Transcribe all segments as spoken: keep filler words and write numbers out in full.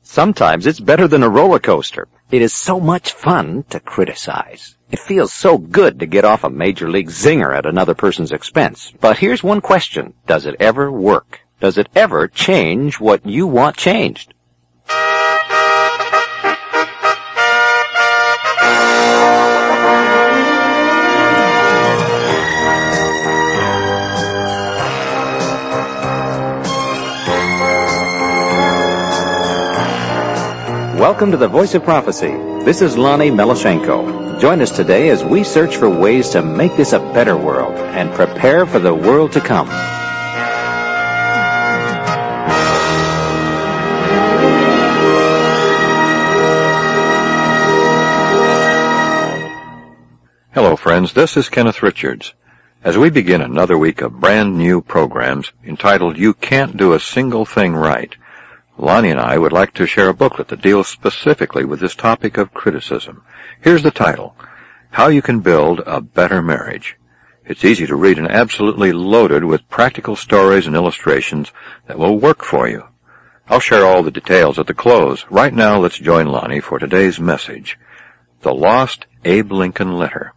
Sometimes it's better than a roller coaster. It is so much fun to criticize. It feels so good to get off a major league zinger at another person's expense. But here's one question. Does it ever work? Does it ever change what you want changed? Welcome to the Voice of Prophecy. This is Lonnie Melashenko. Join us today as we search for ways to make this a better world and prepare for the world to come. Hello, friends. This is Kenneth Richards. As we begin another week of brand new programs entitled You Can't Do a Single Thing Right, Lonnie and I would like to share a booklet that deals specifically with this topic of criticism. Here's the title, How You Can Build a Better Marriage. It's easy to read and absolutely loaded with practical stories and illustrations that will work for you. I'll share all the details at the close. Right now, let's join Lonnie for today's message, The Lost Abe Lincoln Letter.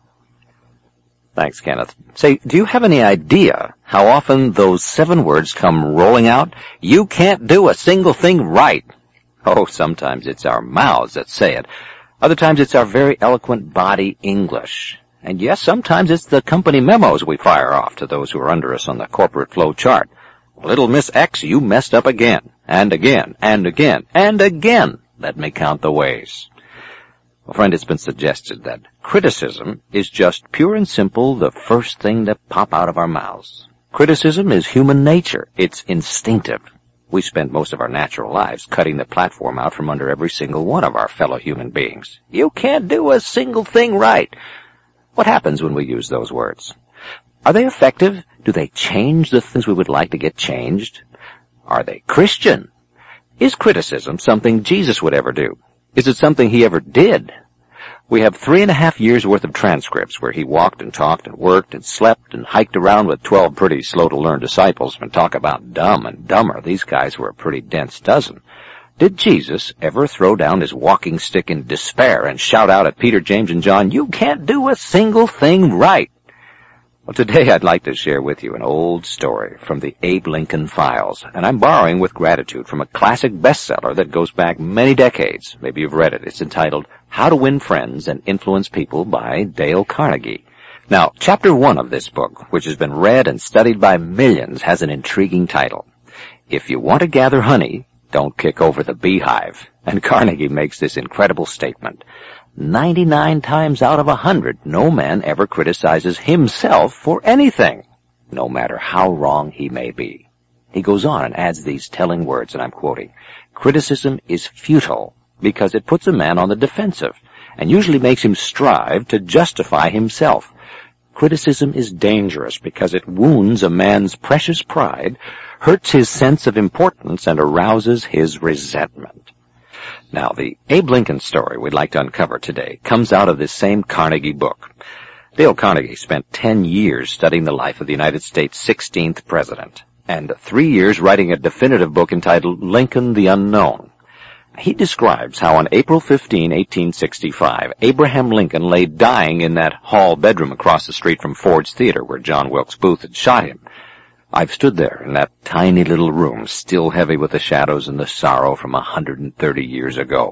Thanks, Kenneth. Say, do you have any idea how often those seven words come rolling out? You can't do a single thing right. Oh, sometimes it's our mouths that say it. Other times it's our very eloquent body English. And yes, sometimes it's the company memos we fire off to those who are under us on the corporate flow chart. Little Miss X, you messed up again, and again, and again, and again. Let me count the ways. Well, friend, it's been suggested that criticism is just pure and simple the first thing to pop out of our mouths. Criticism is human nature. It's instinctive. We spend most of our natural lives cutting the platform out from under every single one of our fellow human beings. You can't do a single thing right. What happens when we use those words? Are they effective? Do they change the things we would like to get changed? Are they Christian? Is criticism something Jesus would ever do? Is it something he ever did? We have three and a half years' worth of transcripts where he walked and talked and worked and slept and hiked around with twelve pretty slow-to-learn disciples. And talk about dumb and dumber. These guys were a pretty dense dozen. Did Jesus ever throw down his walking stick in despair and shout out at Peter, James, and John, "You can't do a single thing right"? Well, today I'd like to share with you an old story from the Abe Lincoln Files, and I'm borrowing with gratitude from a classic bestseller that goes back many decades. Maybe you've read it. It's entitled How to Win Friends and Influence People by Dale Carnegie. Now, chapter one of this book, which has been read and studied by millions, has an intriguing title. If you want to gather honey, don't kick over the beehive. And Carnegie makes this incredible statement. Ninety-nine times out of a hundred, no man ever criticizes himself for anything, no matter how wrong he may be. He goes on and adds these telling words, and I'm quoting, criticism is futile because it puts a man on the defensive and usually makes him strive to justify himself. Criticism is dangerous because it wounds a man's precious pride, hurts his sense of importance, and arouses his resentment. Now, the Abe Lincoln story we'd like to uncover today comes out of this same Carnegie book. Dale Carnegie spent ten years studying the life of the United States' sixteenth president, and three years writing a definitive book entitled Lincoln the Unknown. He describes how on April fifteenth, eighteen sixty-five, Abraham Lincoln lay dying in that hall bedroom across the street from Ford's Theater where John Wilkes Booth had shot him. I've stood there in that tiny little room, still heavy with the shadows and the sorrow from a hundred and thirty years ago.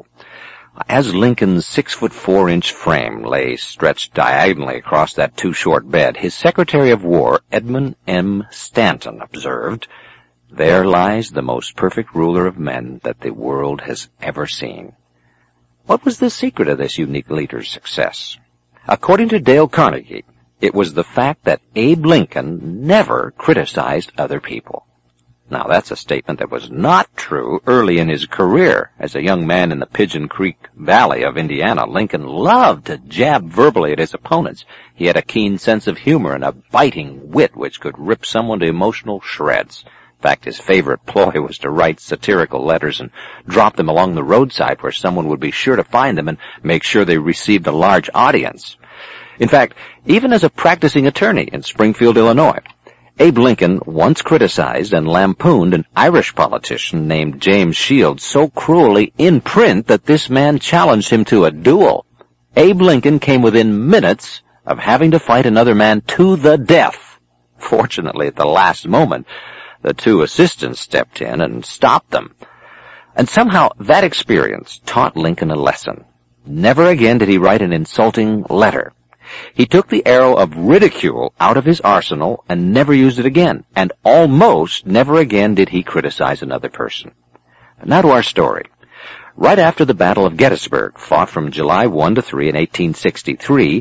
As Lincoln's six-foot-four-inch frame lay stretched diagonally across that too-short bed, his Secretary of War, Edmund M. Stanton, observed, "There lies the most perfect ruler of men that the world has ever seen." What was the secret of this unique leader's success? According to Dale Carnegie, it was the fact that Abe Lincoln never criticized other people. Now, that's a statement that was not true early in his career. As a young man in the Pigeon Creek Valley of Indiana, Lincoln loved to jab verbally at his opponents. He had a keen sense of humor and a biting wit which could rip someone to emotional shreds. In fact, his favorite ploy was to write satirical letters and drop them along the roadside where someone would be sure to find them and make sure they received a large audience. In fact, even as a practicing attorney in Springfield, Illinois, Abe Lincoln once criticized and lampooned an Irish politician named James Shields so cruelly in print that this man challenged him to a duel. Abe Lincoln came within minutes of having to fight another man to the death. Fortunately, at the last moment, the two assistants stepped in and stopped them. And somehow that experience taught Lincoln a lesson. Never again did he write an insulting letter. He took the arrow of ridicule out of his arsenal and never used it again, and almost never again did he criticize another person. But now to our story. Right after the Battle of Gettysburg, fought from July first to third in eighteen sixty-three,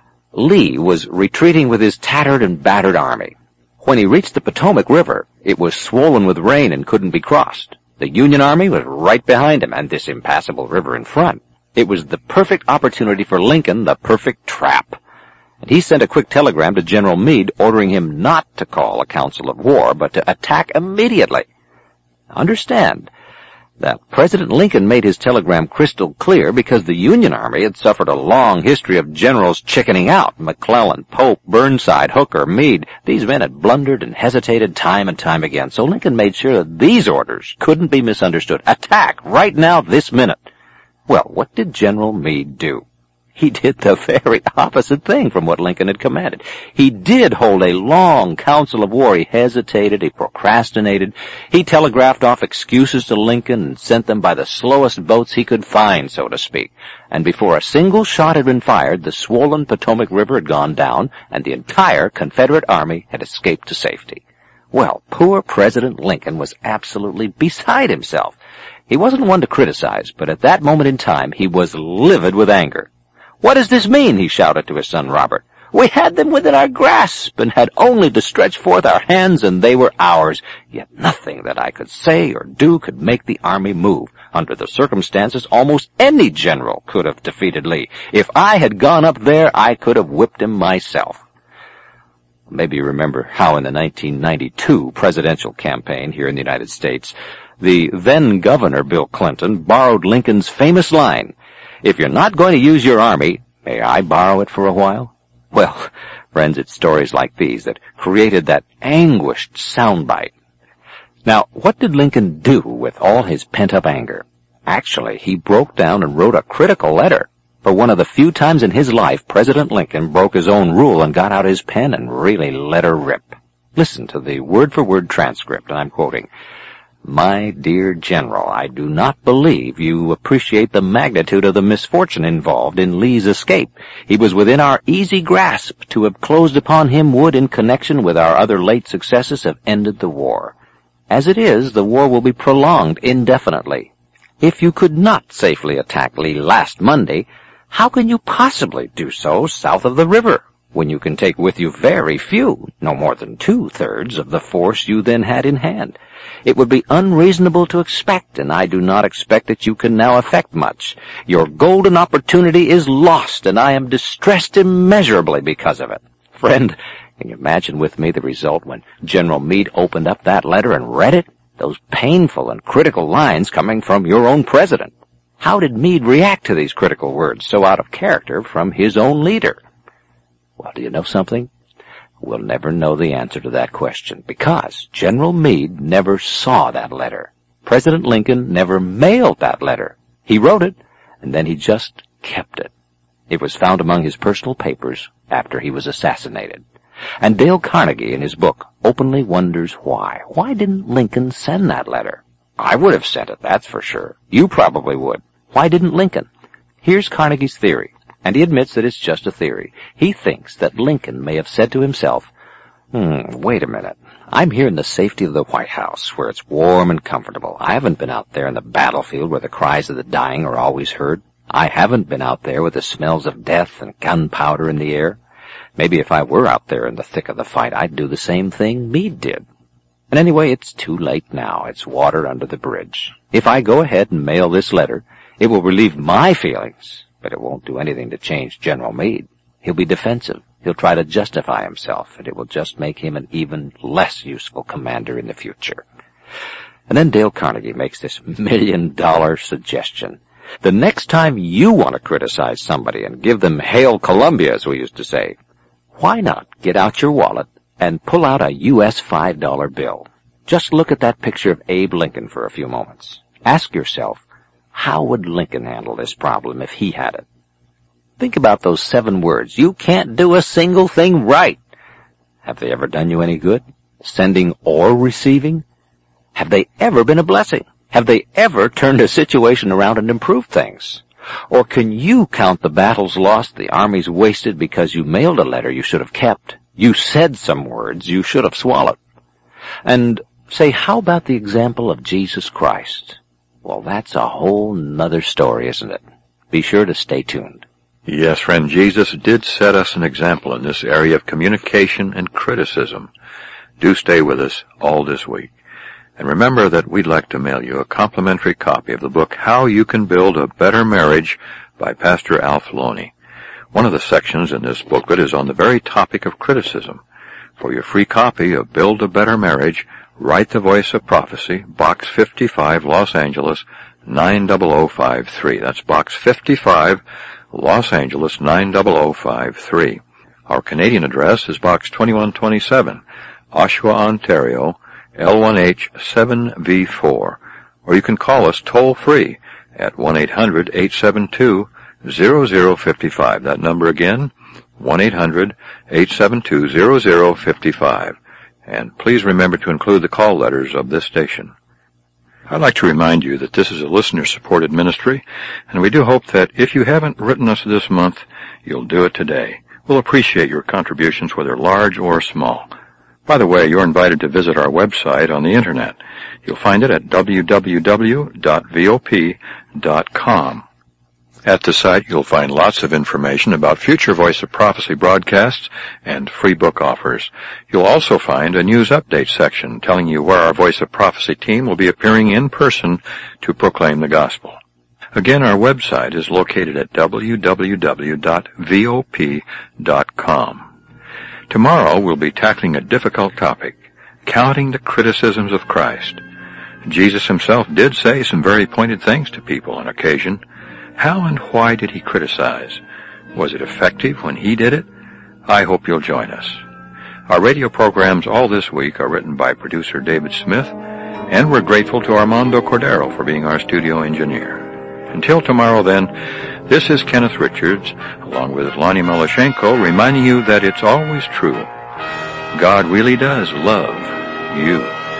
Lee was retreating with his tattered and battered army. When he reached the Potomac River, it was swollen with rain and couldn't be crossed. The Union Army was right behind him, and this impassable river in front. It was the perfect opportunity for Lincoln, the perfect trap. And he sent a quick telegram to General Meade ordering him not to call a council of war, but to attack immediately. Understand that President Lincoln made his telegram crystal clear because the Union Army had suffered a long history of generals chickening out. McClellan, Pope, Burnside, Hooker, Meade. These men had blundered and hesitated time and time again. So Lincoln made sure that these orders couldn't be misunderstood. Attack right now, this minute. Well, what did General Meade do? He did the very opposite thing from what Lincoln had commanded. He did hold a long council of war. He hesitated, he procrastinated, he telegraphed off excuses to Lincoln and sent them by the slowest boats he could find, so to speak. And before a single shot had been fired, the swollen Potomac River had gone down, and the entire Confederate army had escaped to safety. Well, poor President Lincoln was absolutely beside himself. He wasn't one to criticize, but at that moment in time, he was livid with anger. "What does this mean?" he shouted to his son Robert. "We had them within our grasp and had only to stretch forth our hands and they were ours. Yet nothing that I could say or do could make the army move. Under the circumstances, almost any general could have defeated Lee. If I had gone up there, I could have whipped him myself." Maybe you remember how in the nineteen ninety-two presidential campaign here in the United States, the then Governor Bill Clinton borrowed Lincoln's famous line, "If you're not going to use your army, may I borrow it for a while?" Well, friends, it's stories like these that created that anguished soundbite. Now, what did Lincoln do with all his pent-up anger? Actually, he broke down and wrote a critical letter. For one of the few times in his life, President Lincoln broke his own rule and got out his pen and really let her rip. Listen to the word-for-word transcript, and I'm quoting, "My dear General, I do not believe you appreciate the magnitude of the misfortune involved in Lee's escape. He was within our easy grasp. To have closed upon him would, in connection with our other late successes, have ended the war. As it is, the war will be prolonged indefinitely. If you could not safely attack Lee last Monday, how can you possibly do so south of the river, when you can take with you very few, no more than two-thirds of the force you then had in hand? It would be unreasonable to expect, and I do not expect that you can now effect much. Your golden opportunity is lost, and I am distressed immeasurably because of it." Friend, can you imagine with me the result when General Meade opened up that letter and read it? Those painful and critical lines coming from your own president. How did Meade react to these critical words so out of character from his own leader? Well, do you know something? We'll never know the answer to that question, because General Meade never saw that letter. President Lincoln never mailed that letter. He wrote it, and then he just kept it. It was found among his personal papers after he was assassinated. And Dale Carnegie, in his book, openly wonders why. Why didn't Lincoln send that letter? I would have sent it, that's for sure. You probably would. Why didn't Lincoln? Here's Carnegie's theory. And he admits that it's just a theory. He thinks that Lincoln may have said to himself, hmm, wait a minute. I'm here in the safety of the White House, where it's warm and comfortable. I haven't been out there in the battlefield where the cries of the dying are always heard. I haven't been out there with the smells of death and gunpowder in the air. Maybe if I were out there in the thick of the fight, I'd do the same thing Meade did. And anyway, it's too late now. It's water under the bridge. If I go ahead and mail this letter, it will relieve my feelings. But it won't do anything to change General Meade. He'll be defensive. He'll try to justify himself, and it will just make him an even less useful commander in the future. And then Dale Carnegie makes this million-dollar suggestion. The next time you want to criticize somebody and give them Hail Columbia, as we used to say, why not get out your wallet and pull out a U S five dollar bill. Just look at that picture of Abe Lincoln for a few moments. Ask yourself, how would Lincoln handle this problem if he had it? Think about those seven words. You can't do a single thing right. Have they ever done you any good? Sending or receiving? Have they ever been a blessing? Have they ever turned a situation around and improved things? Or can you count the battles lost, the armies wasted because you mailed a letter you should have kept? You said some words you should have swallowed. And say, how about the example of Jesus Christ? Well, that's a whole nother story, isn't it? Be sure to stay tuned. Yes, friend, Jesus did set us an example in this area of communication and criticism. Do stay with us all this week. And remember that we'd like to mail you a complimentary copy of the book, How You Can Build a Better Marriage by Pastor Al Filoni. One of the sections in this booklet is on the very topic of criticism. For your free copy of Build a Better Marriage, write the Voice of Prophecy, Box fifty-five, Los Angeles, nine zero zero five three. That's Box fifty-five, Los Angeles, nine zero zero five three. Our Canadian address is Box twenty-one twenty-seven, Oshawa, Ontario, L one H seven V four. Or you can call us toll-free at one eight hundred, eight seven two, zero zero five five. That number again, one eight hundred, eight seven two, zero zero five five. And please remember to include the call letters of this station. I'd like to remind you that this is a listener-supported ministry, and we do hope that if you haven't written us this month, you'll do it today. We'll appreciate your contributions, whether large or small. By the way, you're invited to visit our website on the Internet. You'll find it at w w w dot v o p dot com. At the site, you'll find lots of information about future Voice of Prophecy broadcasts and free book offers. You'll also find a news update section telling you where our Voice of Prophecy team will be appearing in person to proclaim the gospel. Again, our website is located at w w w dot v o p dot com. Tomorrow, we'll be tackling a difficult topic, counting the criticisms of Christ. Jesus himself did say some very pointed things to people on occasion. How and why did he criticize? Was it effective when he did it? I hope you'll join us. Our radio programs all this week are written by producer David Smith, and we're grateful to Armando Cordero for being our studio engineer. Until tomorrow, then, this is Kenneth Richards, along with Lonnie Melashenko, reminding you that it's always true. God really does love you.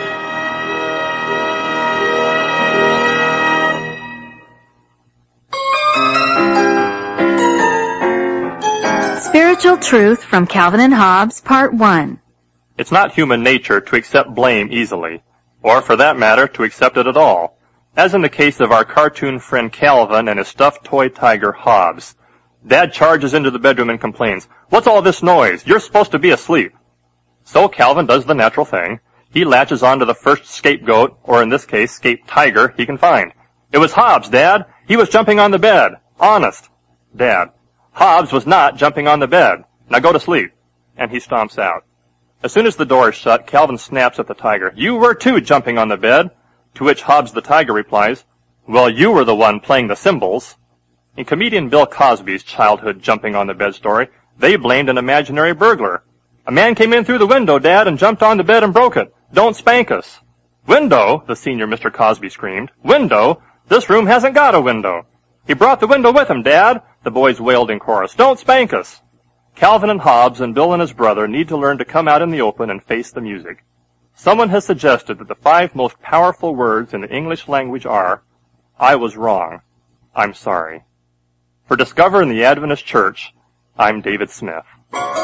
Spiritual Truth from Calvin and Hobbes, Part one. It's not human nature to accept blame easily, or for that matter, to accept it at all. As in the case of our cartoon friend Calvin and his stuffed toy tiger Hobbes. Dad charges into the bedroom and complains, "What's all this noise? You're supposed to be asleep." So Calvin does the natural thing. He latches onto the first scapegoat, or in this case, scape tiger, he can find. "It was Hobbes, Dad. He was jumping on the bed. Honest." "Dad, Hobbes was not jumping on the bed. Now go to sleep." And he stomps out. As soon as the door is shut, Calvin snaps at the tiger, "You were too jumping on the bed." To which Hobbes the tiger replies, "Well, you were the one playing the cymbals." In comedian Bill Cosby's childhood jumping on the bed story, they blamed an imaginary burglar. "A man came in through the window, Dad, and jumped on the bed and broke it. Don't spank us." "Window?" the senior Mister Cosby screamed. "Window? This room hasn't got a window." "He brought the window with him, Dad," the boys wailed in chorus. "Don't spank us." Calvin and Hobbes and Bill and his brother need to learn to come out in the open and face the music. Someone has suggested that the five most powerful words in the English language are, "I was wrong. I'm sorry." For Discover in the Adventist Church, I'm David Smith.